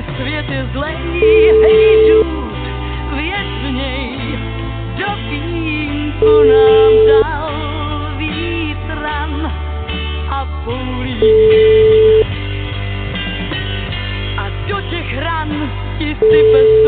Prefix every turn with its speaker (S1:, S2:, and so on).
S1: Svět je zlej, hej dude, věř v něj, do vínku nám dal vítran a boulí. A do těch ran ti sype